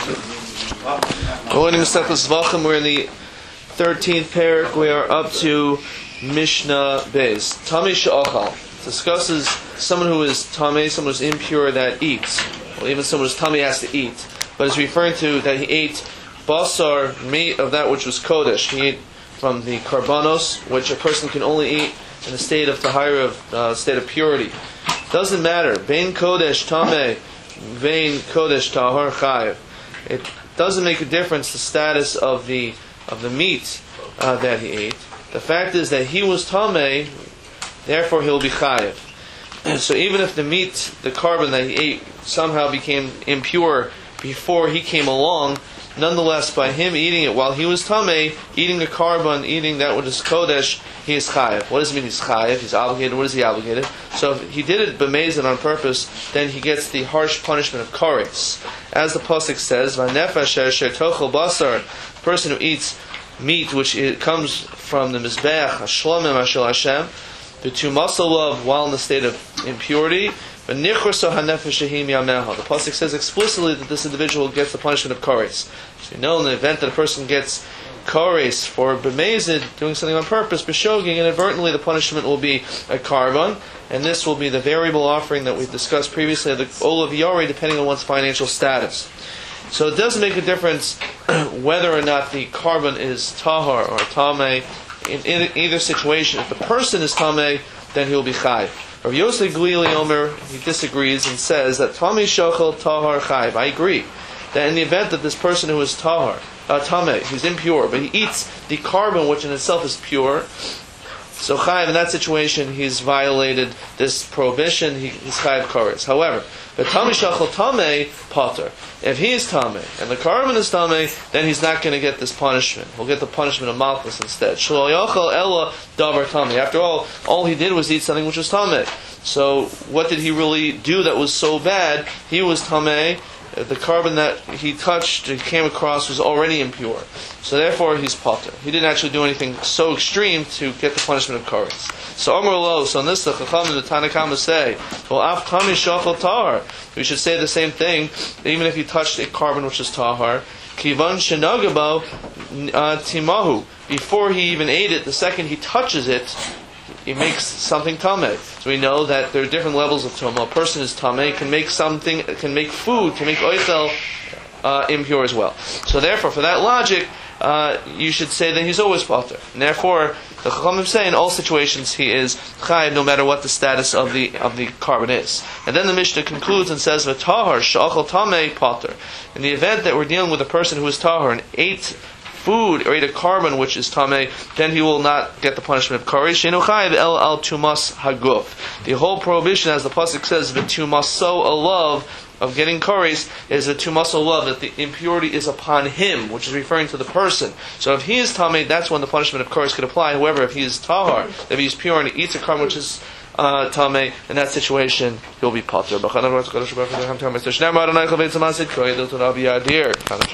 We're in the 13th parak. We are up to Mishnah Beis. Tamei she'achal discusses someone who is tamei, someone who is impure that eats. Well, even someone who is tamei has to eat, but it's referring to that he ate basar, meat of that which was kodesh. He ate from the karbanos, which a person can only eat in a state of tahira, of state of purity. Doesn't matter. Bein kodesh tamei, vein kodesh tahor chayev. It doesn't make a difference the status of the meat that he ate. The fact is that he was tamei, therefore he'll be chayev. So even if the meat, the carbon that he ate, somehow became impure before he came along, nonetheless, by him eating it while he was tamei, eating the carbon, eating that which is kodesh, he is chayev. What does it mean he's chayev? He's obligated. What is he obligated? So if he did it b'mezid on purpose, then he gets the harsh punishment of kares. As the pasuk says, "V'nefesh asher tochel basar," the person who eats meat which it comes from the mizbeach hashlomim ashel Hashem, the tumasal love while in the state of impurity. The pasuk says explicitly that this individual gets the punishment of kares. So you know, in the event that a person gets kares for b'mezid, doing something on purpose, b'shoging, inadvertently the punishment will be a carbon, and this will be the variable offering that we've discussed previously, the olav yori, depending on one's financial status. So it doesn't make a difference whether or not the carbon is tahar or tamei. In either situation, if the person is tamei, then he will be chayv. Rav Yosef Glili Omer, he disagrees and says that tamei shachal tahar chayv. I agree that in the event that this person who is tamei, he's impure, but he eats the carbon which in itself is pure, so chayv, in that situation, he's violated this prohibition, he's chayv kares. However, but tamei shachal tamei pater. If he is tamei and the carbon is tamei, then he's not going to get this punishment. He'll get the punishment of malchus instead. Shlo yachal ella davar tamei. After all he did was eat something which was tamei. So what did he really do that was so bad? He was tamei. The carbon that he touched, he came across, was already impure. So therefore, he's pater. He didn't actually do anything so extreme to get the punishment of kares. So Amar Lo, so on this, the Chacham and the Tanna Kama say, well, af tamei shachal tahar. We should say the same thing, even if he touched a carbon which is tahar. Kivan shenagabo timahu. Before he even ate it, the second he touches it, he makes something tamei. So we know that there are different levels of tumah. A person is tamei, can make something, can make food, can make oichel impure as well. So therefore, for that logic, you should say that he's always pater. And therefore, the Chachamim say in all situations he is chayiv, no matter what the status of the carbon is. And then the Mishnah concludes and says, "V'tahar she'achal tamei pater." In the event that we're dealing with a person who is tahar and ate food or ate a carbon which is tamei, then he will not get the punishment of kares. She'enu chayiv el al tumas haguf. The whole prohibition, as the pasuk says, v'tumaso alav, of getting kares, is a tumaso love, that the impurity is upon him, which is referring to the person. So if he is tamei, that's when the punishment of kares could apply. However, if he is tahar, if he is pure and he eats a carbon which is tamei, in that situation he'll be pater.